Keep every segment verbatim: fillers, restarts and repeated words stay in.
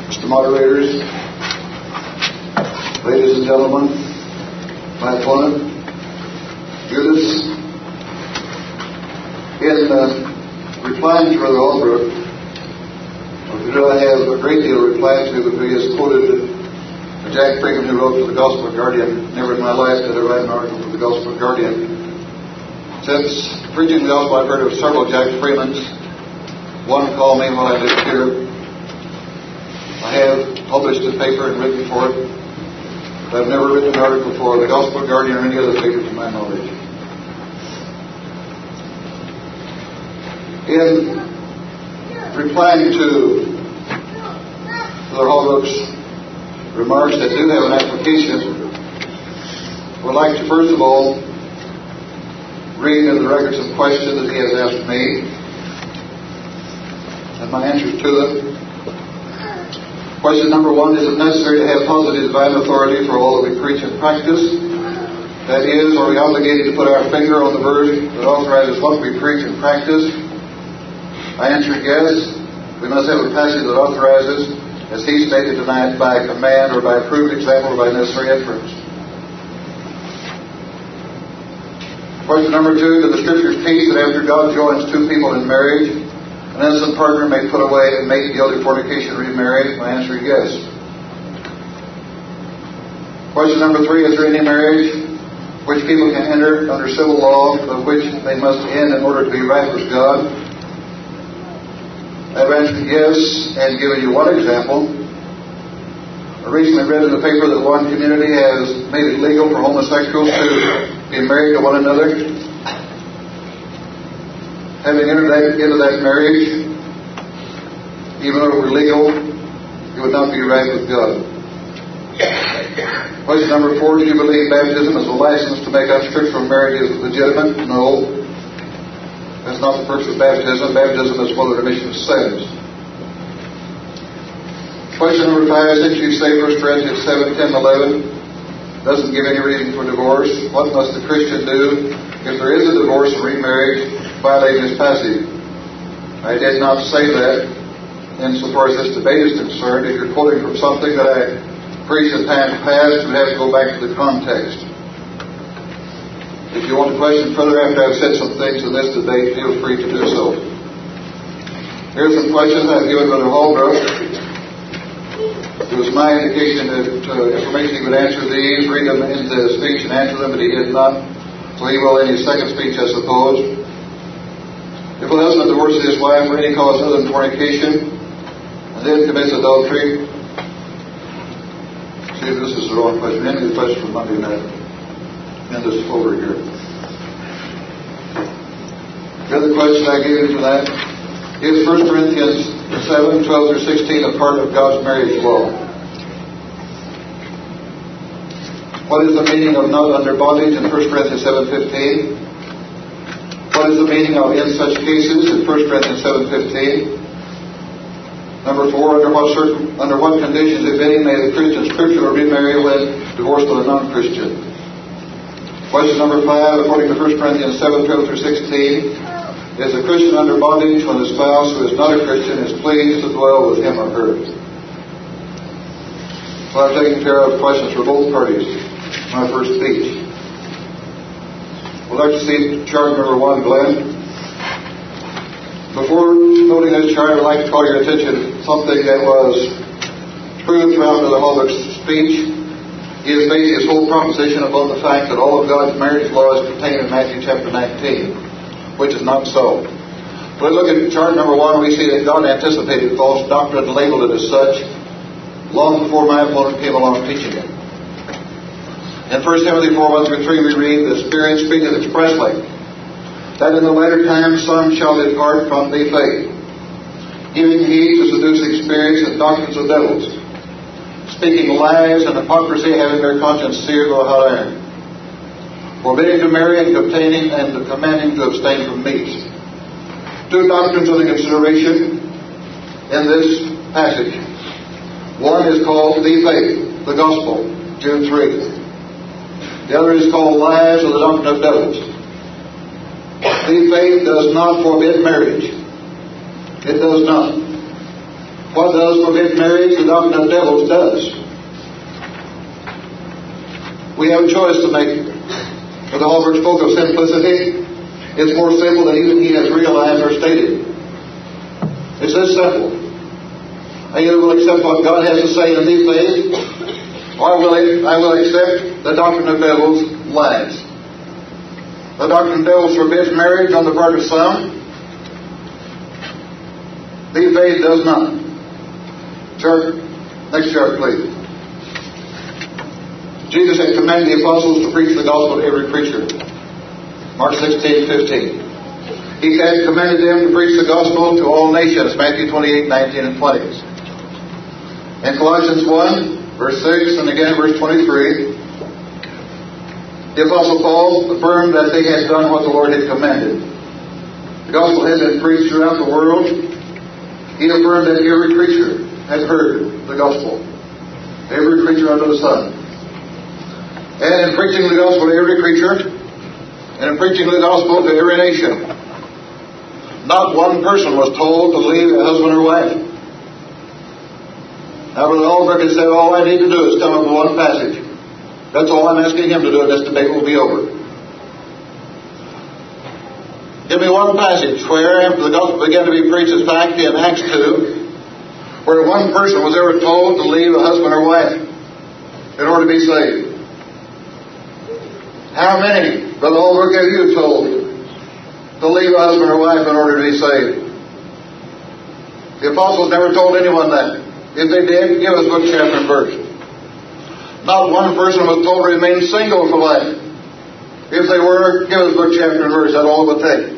Mister Moderators, ladies and gentlemen, my opponent, Judas, in uh, replying to Brother Albrook, I have a great deal of reply to, but he has quoted Jack Freeman, who wrote for the Gospel Guardian. Never in my life did I write an article for the Gospel Guardian. Since preaching the gospel, I've heard of several Jack Freemans. One called me while I lived here. I have published a paper and written for it, but I've never written an article for the Gospel Guardian or any other paper to my knowledge. In replying to Brother Holbrook's remarks that do have an application, I would like to first of all read in the records of questions that he has asked me and my answers to them. Question number one: is it necessary to have positive divine authority for all that we preach and practice? That is, are we obligated to put our finger on the verse that authorizes what we preach and practice? I answer yes. We must have a passage that authorizes, as he stated tonight, by command or by approved example or by necessary inference. Question number two: do the Scriptures teach that after God joins two people in marriage, an innocent partner may put away and make guilty fornication remarry? My answer is yes. Question number three: is there any marriage which people can enter under civil law, but which they must end in order to be right with God? I've answered yes and given you one example. I recently read in the paper that one community has made it legal for homosexuals to be married to one another. Having entered that, into that marriage, even though it were legal, it would not be right with God. Question number four: do you believe baptism is a license to make unscriptural marriage is legitimate? No. That's not the purpose of baptism. Baptism is for the remission of sins. Question number five: since you say First Corinthians seven, ten, eleven doesn't give any reason for divorce, what must the Christian do if there is a divorce and remarriage violating this passage? I did not say that. Insofar as this debate is concerned, if you're quoting from something that I preached in times past, you have to go back to the context. If you want to question further after I've said some things in this debate, feel free to do so. Here's some questions I've given Brother Holbrook. It was my indication that uh, information he would answer these, read them into his speech and answer them, but he did not. So he will in his second speech, I suppose. If a husband divorces his wife for any cause other than fornication, and then commits adultery. See, this is the wrong question. End of the question for Monday night. End this over here. The other question I gave him for that is First Corinthians seven, twelve through sixteen a part of God's marriage law. What is the meaning of not under bondage in First Corinthians seven, fifteen? What is the meaning of in such cases in First Corinthians seven, fifteen? Number four, under what certain, under what conditions, if any, may the Christian scripturally remarry when divorced with a non-Christian? Question number five, according to First Corinthians seven, twelve through sixteen, is a Christian under bondage when the spouse who is not a Christian is pleased to dwell with him or her? So I've taken care of questions for both parties in my first speech. We'd like to see chart number one, Glenn. Before noting this chart, I'd like to call your attention to something that was true throughout Brother Holbrook's speech. He has based his whole proposition upon the fact that all of God's marriage law is contained in Matthew chapter nineteen, which is not so. When we look at chart number one, we see that God anticipated false doctrine and labeled it as such long before my opponent came along teaching it. In First Timothy four, one through three, we read, the Spirit speaketh expressly, that in the latter times some shall depart from the faith, giving heed to seducing spirits and doctrines of devils, speaking lies and hypocrisy, having their conscience seared with a hot iron, forbidding to marry and obtaining and commanding to abstain from meats. Two doctrines under consideration in this passage. One is called the faith, the gospel, Jude three. The other is called lies or the doctrine of devils. The faith does not forbid marriage. It does not. what does forbid marriage? The doctrine of devils does. We have a choice to make. For the Holbrook spoke of simplicity. It's more simple than even he has realized or stated. It's this simple. I either will accept what God has to say in these days, or I will, I will accept the doctrine of devils lies. The doctrine of devils forbids marriage on the part of some. These days does not. Chart, next chart, please. Jesus had commanded the apostles to preach the gospel to every creature. Mark sixteen fifteen. He had commanded them to preach the gospel to all nations. Matthew twenty-eight nineteen and twenty. In Colossians one, verse six, and again verse twenty-three, the Apostle Paul affirmed that they had done what the Lord had commanded. The gospel had been preached throughout the world. He affirmed that every creature had heard the gospel. Every creature under the sun. And in preaching the gospel to every creature, and in preaching the gospel to every nation, not one person was told to leave a husband or wife. Now, Brother Holbrook has said, all I need to do is come up with one passage. That's all I'm asking him to do, and this debate will be over. Give me one passage where, after the gospel began to be preached, as fact in Acts two, where one person was ever told to leave a husband or wife in order to be saved. How many, Brother Holbrook, have you told to leave a husband or wife in order to be saved? The apostles never told anyone that. If they did, give us book, chapter, and verse. Not one person was told to remain single for life. If they were, give us book, chapter, and verse. That's all it would take.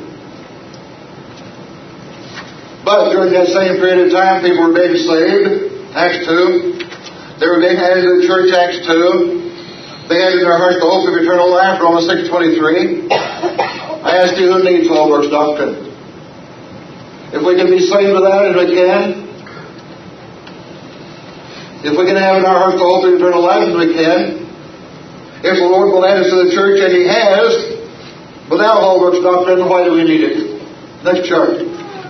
But during that same period of time, people were being saved. Acts two. They were being added to the church. Acts two. They had in their hearts the hope of eternal life. Romans six twenty-three. I ask you, who needs Holbrook's doctrine? If we can be saved with that, as we can. If we can have in our hearts the hope of eternal life, as we can. If the Lord will add us to the church, and He has, without Holbrook's doctrine, why do we need it? Next chart.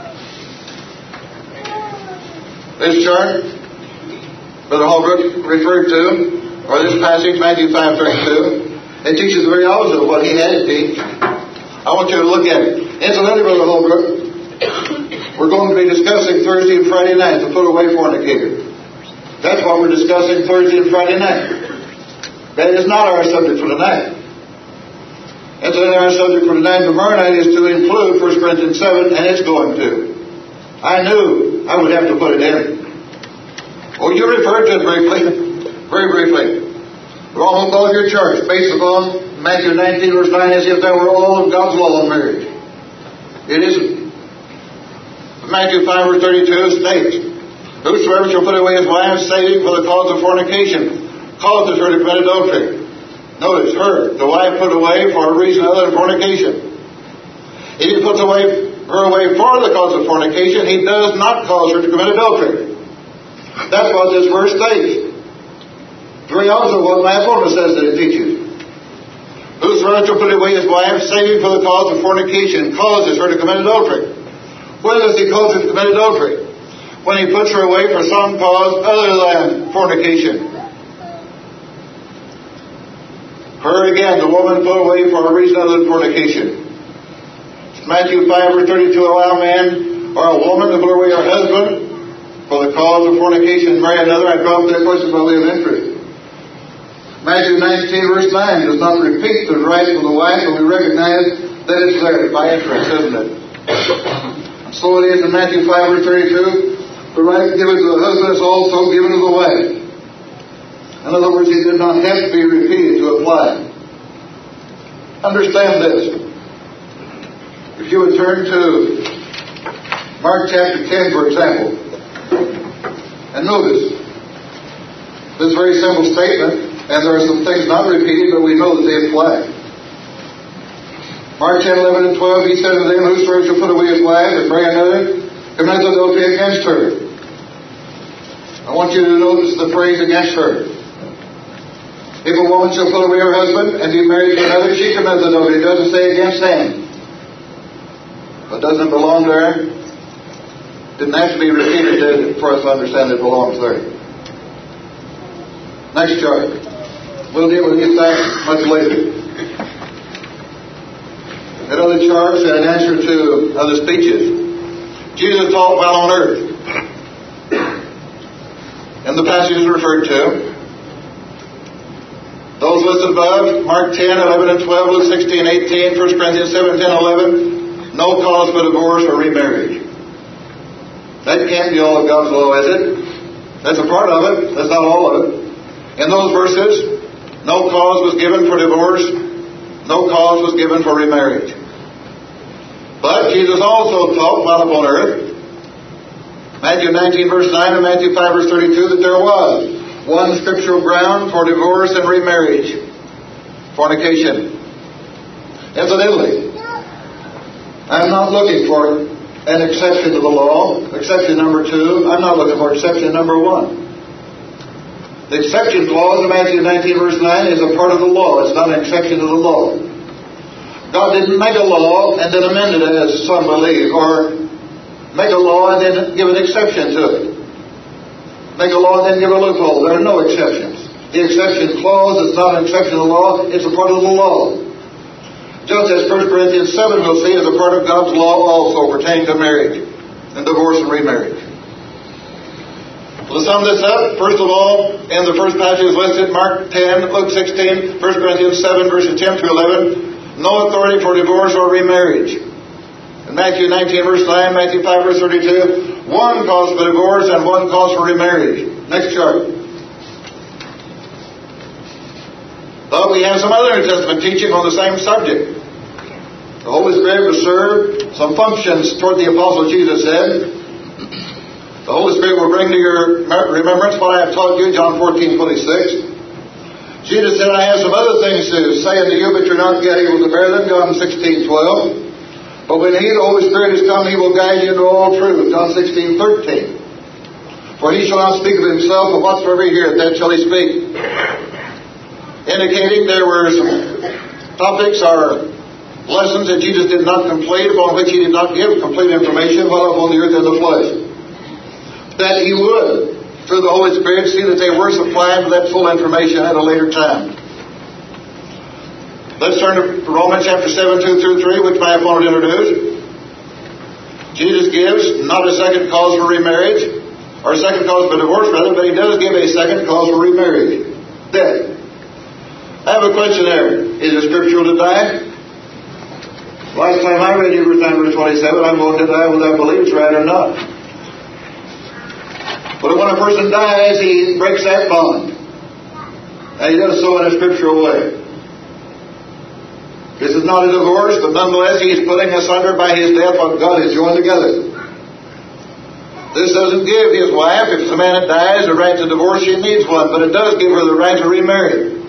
This chart, Brother Holbrook referred to, or this passage, Matthew five thirty-two, it teaches the very opposite of what he had to teach. I want you to look at it. Incidentally, Brother Holbrook, we're going to be discussing Thursday and Friday night to put away fornicator. That's what we're discussing Thursday and Friday night. That is not our subject for tonight. Incidentally, our subject for tonight, tomorrow night, is to include First Corinthians seven, and it's going to. I knew I would have to put it in. Oh, you referred to it briefly. Very briefly. We're almost all of your church based upon Matthew nineteen, verse nine, as if that were all of God's law on marriage. It isn't. Matthew five, verse thirty-two states, whosoever shall put away his wife, saving for the cause of fornication, causes her to commit adultery. Notice, her, the wife put away for a reason other than fornication. If he puts away her away for the cause of fornication, he does not cause her to commit adultery. That's what this verse states. The very opposite of what my opponent says that it teaches. Whosoever shall put away his wife, saving for the cause of fornication, causes her to commit adultery. When does he cause her to commit adultery? When he puts her away for some cause other than fornication. Her again, the woman put away for a reason other than fornication. Matthew five, verse thirty-two, allow a man or a woman to put away her husband for the cause of fornication and marry another. I drop that question by way of interest. Matthew nineteen, verse nine does not repeat the right of the wife, but we recognize that it's there by interest, isn't it? So it is in Matthew five, verse thirty-two. The right given to the husband is also given to the wife. In other words, he did not have to be repeated to apply. Understand this. If you would turn to Mark chapter ten, for example, and notice this very simple statement, and there are some things not repeated, but we know that they apply. Mark ten, eleven, and twelve, he said to them, whosoever shall put away his wife and marry another, commits adultery against her. I want you to notice the phrase against her. If a woman shall put away her husband and be married to another, she commits adultery. It doesn't say against him. But doesn't it belong there? Didn't have to be repeated, did it, for us to understand it belongs there. Next chart. We'll deal with these facts much later. That other chart said an answer to other speeches. Jesus taught while on earth. And the passages referred to. Those listed above, Mark ten, eleven, and twelve, Luke sixteen, eighteen, First Corinthians seven, ten, eleven, no cause for divorce or remarriage. That can't be all of God's law, is it? That's a part of it. That's not all of it. In those verses, no cause was given for divorce. No cause was given for remarriage. But Jesus also taught while upon earth, Matthew nineteen, verse nine, and Matthew five, verse thirty-two, that there was one scriptural ground for divorce and remarriage. Fornication. Incidentally, I'm not looking for an exception to the law. Exception number two. I'm not looking for exception number one. The exception clause in Matthew nineteen, verse nine is a part of the law. It's not an exception to the law. God didn't make a law and then amend it as some believe, or make a law and then give an exception to it. Make a law and then give a loophole. There are no exceptions. The exception clause is not an exception to the law. It's a part of the law. Just as First Corinthians seven we'll see is a part of God's law also pertaining to marriage and divorce and remarriage. To sum this up, first of all, in the first passages listed, Mark ten, Luke sixteen, First Corinthians seven, verses ten through eleven, no authority for divorce or remarriage. In Matthew nineteen, verse nine, Matthew five, verse thirty-two, one cause for divorce and one cause for remarriage. Next chart. But we have some other New Testament teaching on the same subject. The Holy Spirit will serve some functions toward the Apostle Jesus said. The Holy Spirit will bring to your remembrance what I have taught you, John fourteen, twenty-six. Jesus said, I have some other things to say unto you, but you're not yet able to bear them, John sixteen, twelve. But when He, the Holy Spirit, is come, He will guide you into all truth, John sixteen, thirteen. For He shall not speak of Himself, but whatsoever He heareth, that shall He speak. Indicating there were some topics or lessons that Jesus did not complete, upon which He did not give complete information while upon the earth in the flesh. That He would, through the Holy Spirit, see that they were supplying that full information at a later time. Let's turn to Romans chapter seven, two through three, which my opponent introduced. Jesus gives not a second cause for remarriage, or a second cause for divorce, rather, but He does give a second cause for remarriage. Death. I have a question there. Is it scriptural to die? Last time I read Hebrews nine, verse twenty-seven, I'm going to die whether I believe it's right or not. But when a person dies, he breaks that bond. And he does so in a scriptural way. This is not a divorce, but nonetheless he is putting asunder by his death what God has joined together. This doesn't give his wife, if it's a man that dies, the right to divorce. She needs one, but it does give her the right to remarry.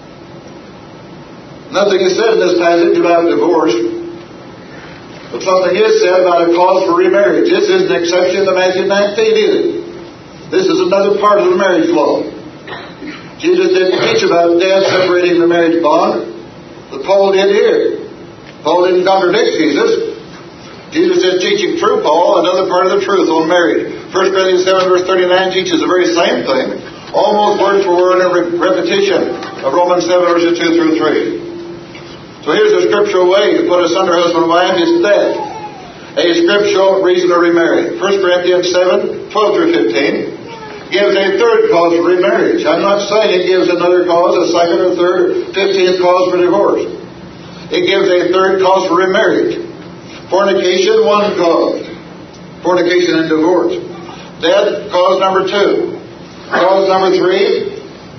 Nothing is said in this passage about divorce, but something is said about a cause for remarriage. This is an exception to Matthew nineteen either. This is another part of the marriage law. Jesus didn't teach about death separating the marriage bond, but Paul did here. Paul didn't contradict Jesus. Jesus is teaching through Paul another part of the truth on marriage. First Corinthians seven, verse thirty-nine teaches the very same thing, almost word for word in repetition of Romans seven, verses two through three. So here's the scriptural way to put asunder husband and wife is death. A scriptural reason to remarry. First Corinthians seven, twelve through fifteen gives a third cause for remarriage. I'm not saying it gives another cause, a second or third or fifteenth cause for divorce. It gives a third cause for remarriage. Fornication, one cause. Fornication and divorce. Death, cause number two. Cause number three,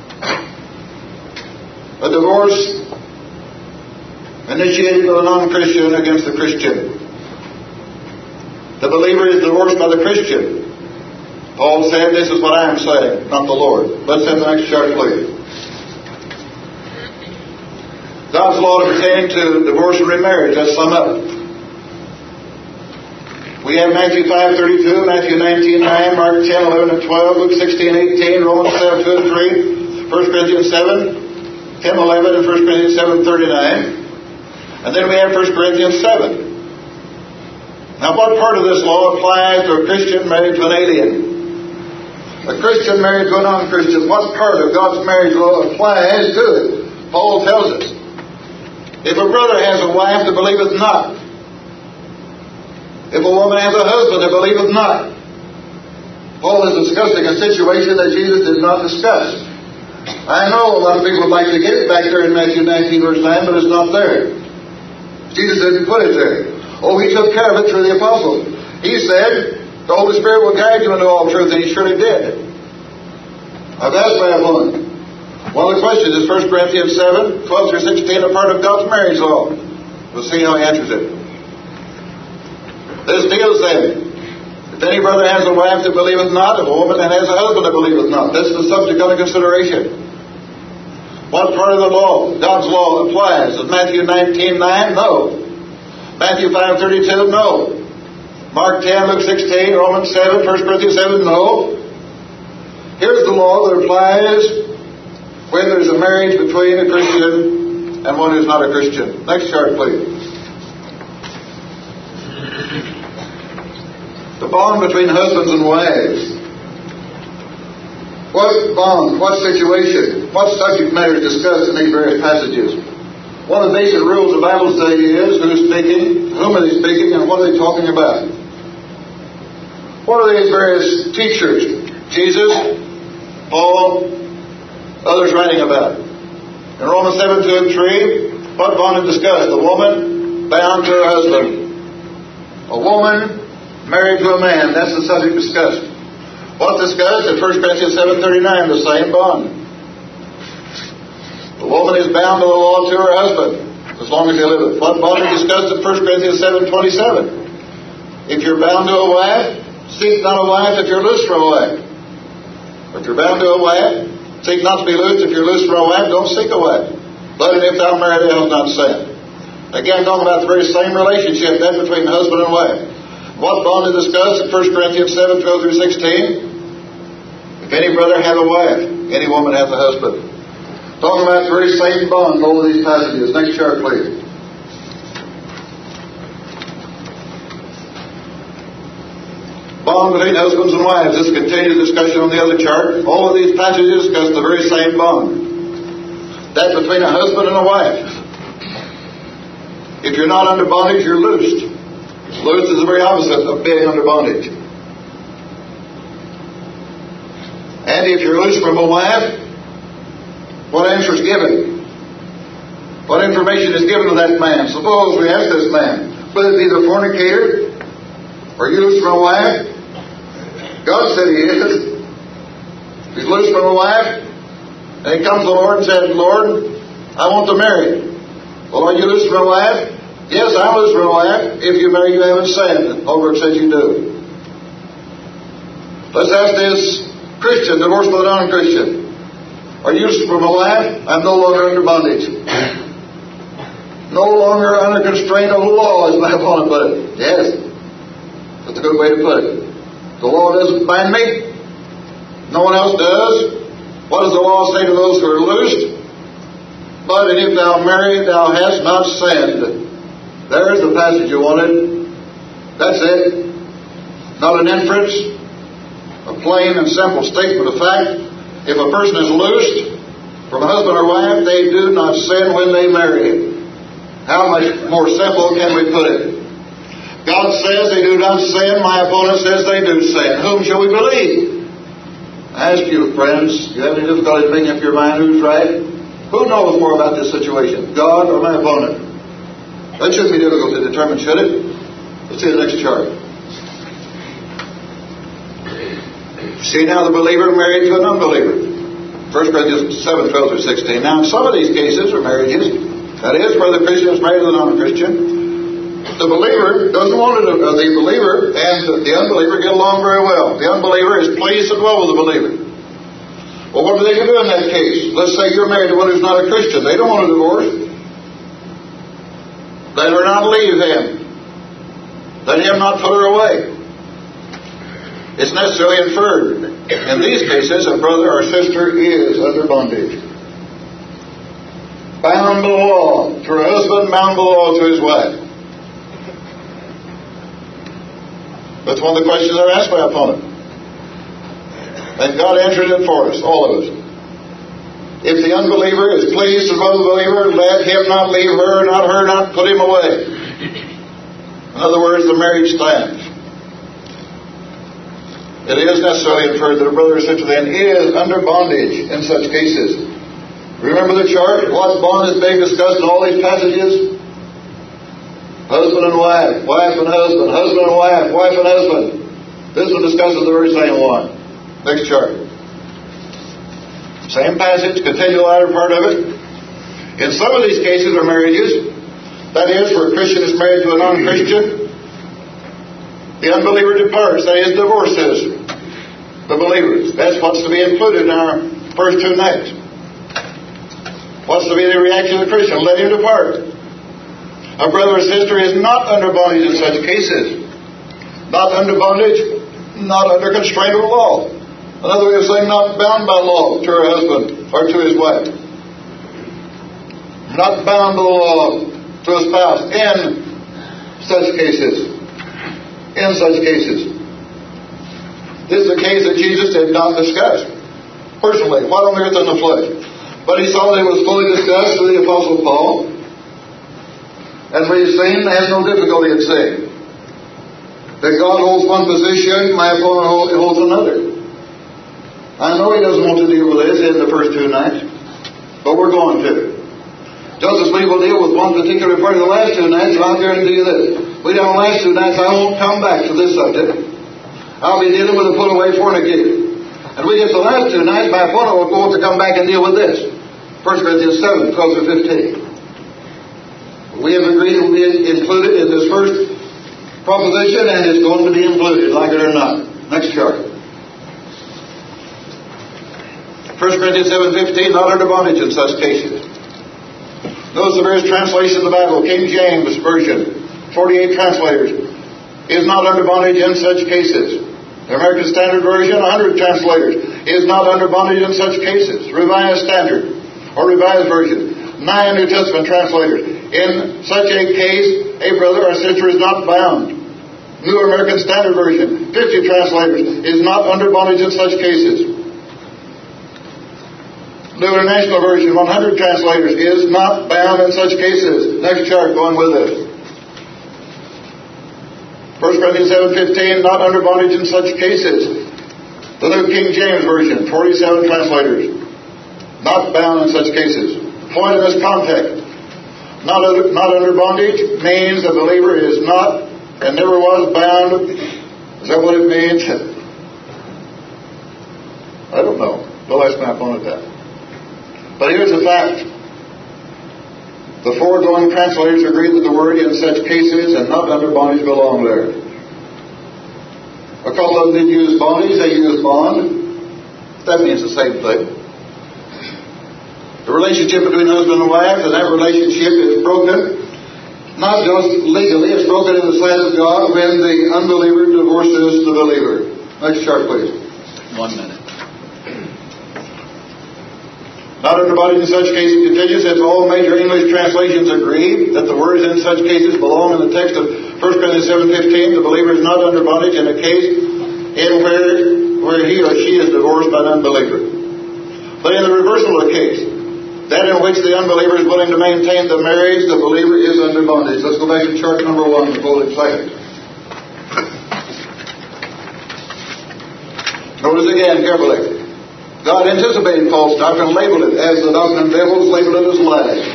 a divorce initiated by a non-Christian against the Christian. The believer is divorced by the Christian. Paul said, this is what I am saying, not the Lord. Let's have the next chart, please. God's law pertaining to divorce and remarriage. Let's sum up. We have Matthew five, thirty-two, Matthew nineteen, nine, Mark ten, eleven, and twelve, Luke sixteen, eighteen, Romans seven, two and three, First Corinthians seven, ten, eleven, and First Corinthians seven, thirty-nine. And then we have First Corinthians seven. Now, what part of this law applies to a Christian married to an alien? A Christian married to a non-Christian. What part of God's marriage law applies to it? Paul tells us. If a brother has a wife that believeth not, if a woman has a husband that believeth not, Paul is discussing a situation that Jesus did not discuss. I know a lot of people would like to get it back there in Matthew nineteen, verse nine, but it's not there. Jesus didn't put it there. Oh, He took care of it through the apostles. He said, the Holy Spirit will guide you into all truth, and He surely did. I've asked Babylon. One of the questions is First Corinthians seven, twelve through sixteen, a part of God's marriage law. We'll see how He answers it. This deals then. If any brother has a wife that believeth not, if a woman that has a husband that believeth not, that's the subject under consideration. What part of the law, God's law, applies? Is Matthew nineteen nine? No. Matthew five thirty-two? No. Mark ten, Luke sixteen, Romans seven, First Corinthians seven? No. Here's the law that applies when there's a marriage between a Christian and one who's not a Christian. Next chart, please. The bond between husbands and wives. What bond, what situation, what subject matter is discussed in these various passages? One of the basic rules of Bible study is who's speaking, whom are they speaking, and what are they talking about? What are these various teachers? Jesus, Paul, others writing about. In Romans seven, two and three, what bond is discussed? A woman bound to her husband. A woman married to a man. That's the subject discussed. What's discussed in First Corinthians seven thirty-nine? The same bond. The woman is bound to the law to her husband as long as he liveth. What bond is discussed in First Corinthians seven twenty-seven? If you're bound to a wife, seek not a wife if you're loose from a wife. If you're bound to a wife, seek not to be loose. If you're loose from a wife, don't seek a wife. But if thou marry, thou hast not sinned. Again, talking about the very same relationship that between husband and wife. What bond is discussed in First Corinthians seven, twelve through sixteen? If any brother have a wife, any woman hath a husband. Talking about the very same bond, all of these passages. Next chart, please. Bond between husbands and wives. This is a continued discussion on the other chart. All of these passages discuss the very same bond. That between a husband and a wife. If you're not under bondage, you're loosed. Loose is the very opposite of being under bondage. And if you're loose from a wife, what answer is given? What information is given to that man? Suppose we ask this man, whether he's a fornicator, or you loose from a wife? God said he is. He's loose from a wife, and he comes to the Lord and says, Lord, I want to marry. Well, are you loose from a wife? Yes, I'm loose from a wife. If you marry, you haven't sinned. Holbrook says you do. Let's ask this Christian, divorced by a non-Christian. Are you loose from a wife? I'm no longer under bondage. No longer under constraint of the law, as my opponent put it. Yes. That's a good way to put it. The law doesn't bind me. No one else does. What does the law say to those who are loosed? But if thou marry, thou hast not sinned. There's the passage you wanted. That's it. Not an inference. A plain and simple statement of fact. If a person is loosed from a husband or wife, they do not sin when they marry. How much more simple can we put it? God says they do not sin. My opponent says they do sin. Whom shall we believe? I ask you, friends, you have any difficulty making up your mind who's right? Who knows more about this situation? God or my opponent? That shouldn't be difficult to determine, should it? Let's see the next chart. See now the believer married to an unbeliever. First Corinthians seven, twelve through sixteen. Now in some of these cases are marriages. That is, where the Christian is married to the non-Christian. The believer doesn't want to, uh, the believer and the unbeliever get along very well. The unbeliever is pleased to dwell with the believer. Well, what are they going to do in that case? Let's say you're married to one who's not a Christian. They don't want a divorce. Let her not leave him. Let him not put her away. It's necessarily inferred. In these cases, a brother or sister is under bondage. Bound to the law. To her husband, bound to the law to his wife. That's one of the questions that are asked by our opponent. And God answered it for us, all of us. If the unbeliever is pleased with the believer, let him not leave her, not her, not put him away. In other words, the marriage stands. It is necessarily inferred that a brother or sister then is under bondage in such cases. Remember the chart? What bond is being discussed in all these passages? Husband and wife, wife and husband, husband and wife, wife and husband. This one discusses the very same one. Next chart. Same passage, continue the latter part of it. In some of these cases or marriages, that is, where a Christian is married to a non-Christian, the unbeliever departs, that is, divorces the believers. That's what's to be included in our first two nights. What's to be the reaction of the Christian? Let him depart. A brother or sister is not under bondage in such cases. Not under bondage, not under constraint of law. Another way of saying, not bound by law to her husband or to his wife. Not bound by the law to a spouse in such cases. In such cases. This is a case that Jesus did not discuss personally. What on earth in the flesh? But he saw that it was fully discussed through the Apostle Paul. And we've seen, has no difficulty in saying, that God holds one position, my opponent holds another. I know he doesn't want to deal with this in the first two nights, but we're going to. Just as we will deal with one particular part of the last two nights, and I'll guarantee you this. We don't last two nights, I won't come back to this subject. I'll be dealing with a put-away fornicator. And we get the last two nights, my opponent will go to come back and deal with this. First Corinthians seven, twelve through fifteen. We have agreed it will be included in this first proposition, and it's going to be included, like it or not. Next chart. First Corinthians seven fifteen, not under bondage in such cases. Notice the various translations of the Bible. King James Version, forty-eight translators, is not under bondage in such cases. The American Standard Version, one hundred translators, is not under bondage in such cases. Revised Standard, or Revised Version, nine New Testament translators. In such a case, a brother or sister is not bound. New American Standard Version, fifty translators, is not under bondage in such cases. New International Version, one hundred translators, is not bound in such cases. Next chart, going with it. First Corinthians seven fifteen, not under bondage in such cases. The New King James Version, forty-seven translators, not bound in such cases. The point of this context, not under, not under bondage, means the believer is not and never was bound. Is that what it means? I don't know. Don't ask my opponent that. But here's the fact. The foregoing translators agree that the word in such cases and not under bondage belong there. A couple of them did use bondage, they used bond. That means the same thing. The relationship between husband and wife, and that relationship is broken. Not just legally, it's broken in the sight of God when the unbeliever divorces the believer. Next chart, please. One minute. Not under bondage in such cases continues, as all major English translations agree that the words in such cases belong in the text of First Corinthians seven fifteen. The believer is not under bondage in a case in where, where he or she is divorced by an unbeliever. But in the reversal of the case, that in which the unbeliever is willing to maintain the marriage, the believer is under bondage. Let's go back to chart number one, the folded second. Notice again carefully. God anticipated false doctrine, labeled it as the doctrine of devils, labeled it as lies.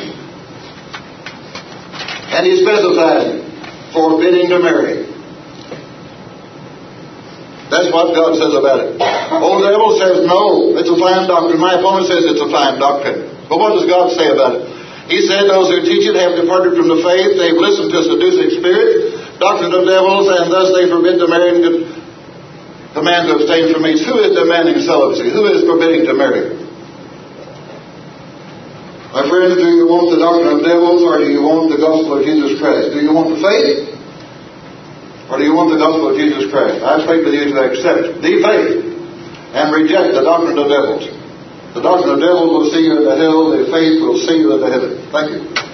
And he specified forbidding to marry. That's what God says about it. Oh, the devil says no, it's a fine doctrine. My opponent says it's a fine doctrine. But what does God say about it? He said those who teach it have departed from the faith. They've listened to seducing spirits, doctrine of devils, and thus they forbid to marry and command to abstain from meats. Who is demanding celibacy? Who is forbidding to marry? My friends, do you want the doctrine of devils, or do you want the gospel of Jesus Christ? Do you want the faith, or do you want the gospel of Jesus Christ? I speak with you to accept the faith and reject the doctrine of devils. The doctrine of devils will see you into hell. The faith will see you into heaven. Thank you.